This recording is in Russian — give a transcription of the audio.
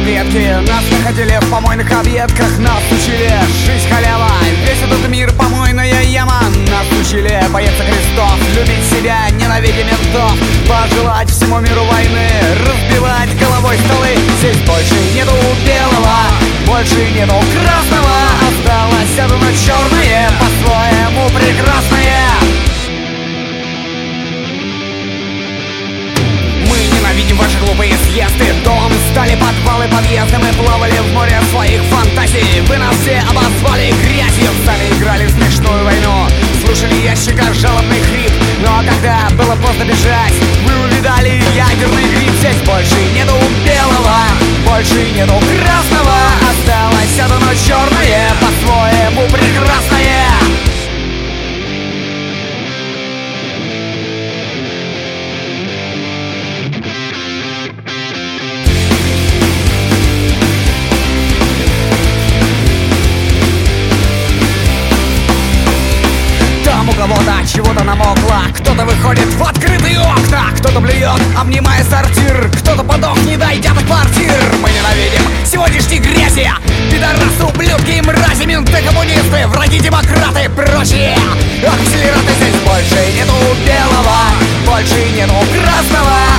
предки. Нас находили в помойных объедках, нас учили жизнь халява. Весь этот мир помойная яма. Нас учили бояться крестов, любить себя, ненавидеть ментов, пожелать всему миру войны, разбивать головой столы. Здесь больше нету белого, больше нету красного. Осталось одно черное, по-своему прекрасное. Мы ненавидим ваши глупые съезды. Дом стали подвалы, подъезды. Мы плавали в море своих фантазий. Вы нас все обозвали грязью. Сами играли в смешную войну, слушали ящика жалобный хрип. Но когда было поздно бежать, вы увидали ядерный гриб. Здесь больше нету белого, больше нету красного. Осталось одно черное, по-своему прекрасное. У кого-то чего-то намокло, кто-то выходит в открытые окна, кто-то плюет, обнимая сортир, кто-то подох, не дойдя до квартир. Мы ненавидим сегодняшней грязи, пидорасы, ублюдки и мрази, менты, коммунисты, враги, демократы, прочие акселераты. Здесь больше нету белого, больше нету красного.